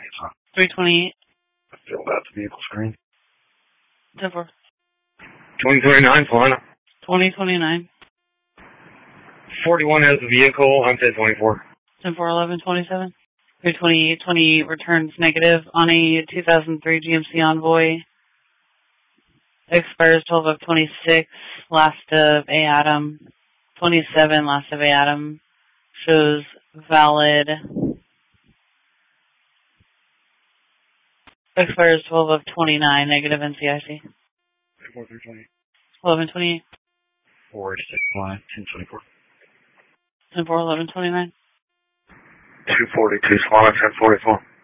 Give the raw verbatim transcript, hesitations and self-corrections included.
three twenty-eight. I filled out the vehicle screen. ten four. twenty twenty-nine, Solana. twenty twenty-nine. forty-one has the vehicle. I'm ten twenty-four. ten four eleven twenty-seven. three twenty-eight twenty-eight returns negative on a two thousand three G M C Envoy. Expires twelve of twenty-six. Last of A Atom. twenty-seven, last of A Atom. Shows valid. Expires twelve of twenty-nine, negative N C I C. eleven twenty-eight. four eighty-six, line, ten twenty-four. ten four eleven twenty-nine. two forty-two, Solana, ten forty-four.